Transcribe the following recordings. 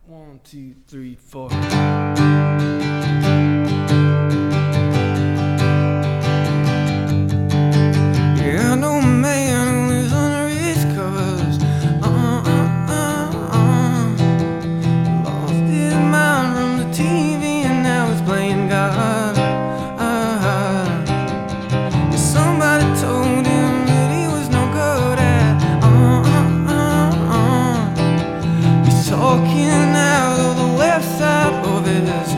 1, 2, 3, 4. Yeah, I know a man who lives under his covers. Lost his mind from the TV and now he's playing God. Somebody told him that he was no good at. He's talking out of the left side of his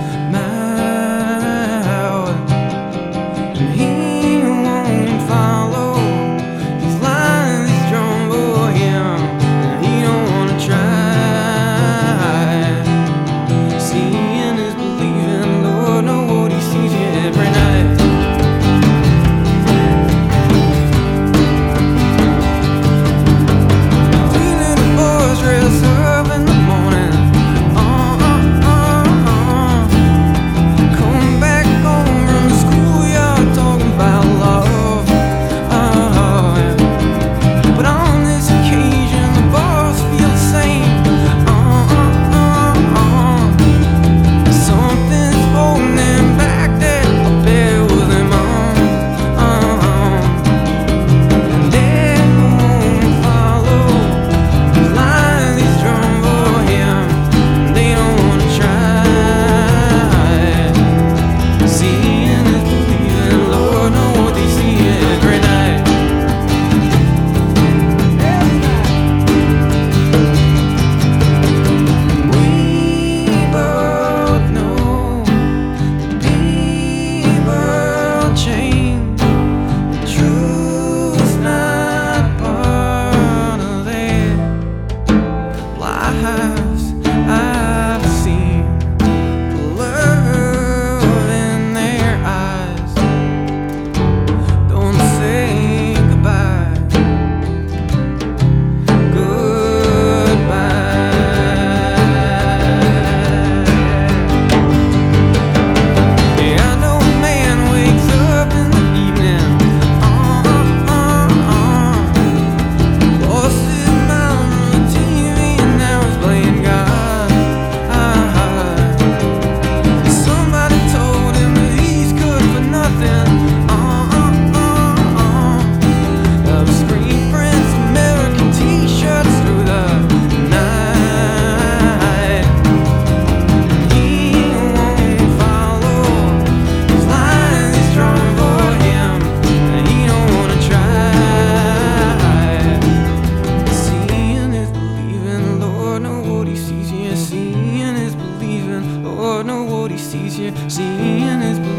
mouth, and he won't follow. He's lying, he's drawn for him, and he don't wanna try. Seeing is believing, Lord knows what he sees you every night. Three little boys dress up in the morning, come back home from the schoolyard talking about love. But on this occasion the boys feel the same. Something's holding them back there up there with their mom. And they won't follow. He's lying, he's drawn for him, and they don't wanna try. Seeing is believing, Lord knows what they see every night. We both know people change. The truth's not part of their lives. I've seen the love in their eyes. Don't say goodbye, goodbye. Yeah, I know a man wakes up in the evening, lost his mind on the TV and now he's playing God. Somebody told him that he's good for nothing. Screen prints, American t-shirts through the night. He won't follow. He's lying, he's drawn for him, and he don't wanna try. Seeing is believing, Lord knows what he sees you. Seeing is believing, Lord knows what he sees you. Seeing is believing.